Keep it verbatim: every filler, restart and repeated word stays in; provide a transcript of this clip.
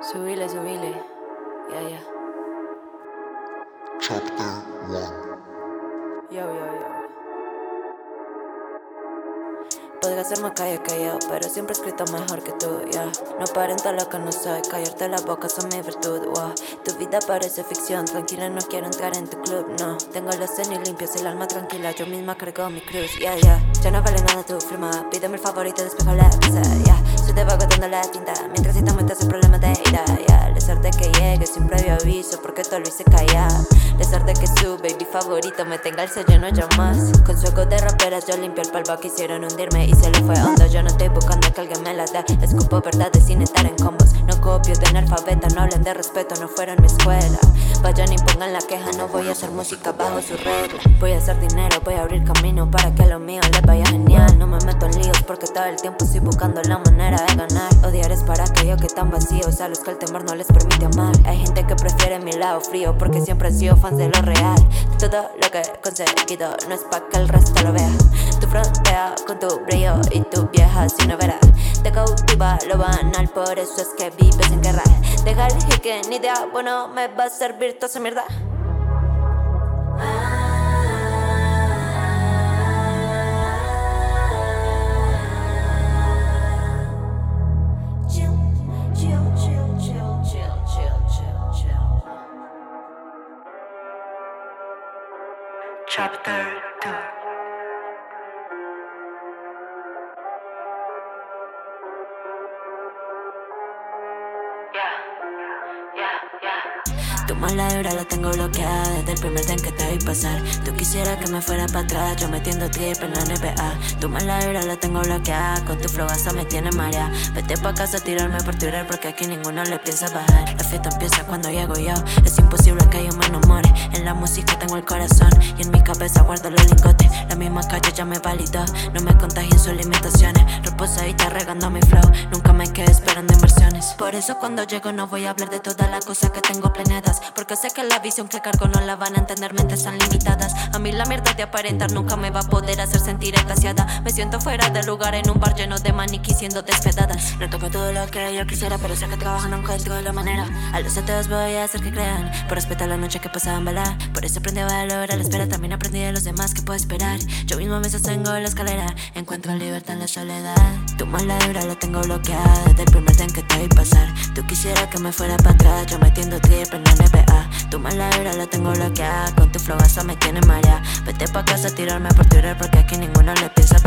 Subile, subile. Ya, yeah, ya. Yeah. Chapter one. Yo, yo, yo. Podría ser más calle que yo, pero siempre he escrito mejor que tú, ya yeah. No aparenta lo que no soy, callarte la boca son mi virtud, wow. Tu vida parece ficción, tranquila no quiero entrar en tu club, no. Tengo los tenis limpios, el alma tranquila, yo misma cargo mi cruz, ya, yeah, ya yeah. Ya no vale nada tu firma, pídeme el favorito, despejo la pizza, ya yeah. Yo te va agotando la tinta, mientras si te aumentas el problema de ira, ya yeah. Les arte que llegue sin previo aviso, porque todo lo hice callar. Les arte que su baby favorito me tenga el sello, no yo más. Con su ego de raperas yo limpio el polvo, quisieron hundirme y se le fue hondo. Yo no estoy buscando que alguien me la dé, escupo verdades sin estar en combos. No copio de analfabeta, no hablen de respeto, no fueron mi escuela. Vayan y pongan la queja, no voy a hacer música bajo su regla. Voy a hacer dinero, voy a abrir camino para que lo mío les vaya genial. No me meto en líos porque todo el tiempo estoy buscando la manera de ganar. Odiar es para aquellos que están vacíos, a los que el temor no les permite amar. Hay gente que prefiere mi lado frío porque siempre he sido fans de lo real. Todo lo que he conseguido no es pa' que el resto lo vea. Tu frontea con tu brillo y tu vieja sin novela. Te cautiva lo banal, por eso es que vives en guerra. Deja el que ni idea, bueno, me va a servir toda esa mierda. Chapter two. Tu mala vibra la tengo bloqueada desde el primer día en que te vi pasar. Tú quisieras que me fuera para atrás, yo metiendo trip en la N B A. Tu mala vibra la tengo bloqueada, con tu flow hasta me tiene marea. Vete pa' casa a tirarme por Twitter porque aquí ninguno le piensa bajar. La fiesta empieza cuando llego yo, es imposible que yo me enamore. En la música tengo el corazón y en mi cabeza guardo los lingotes. La misma calle ya me validó, no me contagien sus limitaciones. Reposadita regando mi flow, nunca me quedé esperando inversiones. Por eso cuando llego no voy a hablar de todas las cosas que tengo planeadas, porque sé que la visión que cargo no la van a entender mentes tan limitadas. A mí la mierda de aparentar nunca me va a poder hacer sentir extasiada. Me siento fuera de lugar en un bar lleno de maniquí siendo despedadas. No toco todo lo que yo quisiera, pero sé que trabajan no encuentro la manera. A los otros voy a hacer que crean, por respetar la noche que pasaba en bailar. Por eso aprendí a valorar la espera, también aprendí de los demás que puedo esperar. Yo mismo me sostengo en la escalera, encuentro libertad en la soledad. Tu mala vibra la tengo bloqueada desde el primer día en que te vi pasar. Tú quisieras que me fuera para atrás, yo metiendo trip en la N B A. Tu mala vibra la tengo bloqueada, con tu flow hasta me tiene marea. Vete pa' casa a tirarme por Twitter porque aquí ninguno le piensa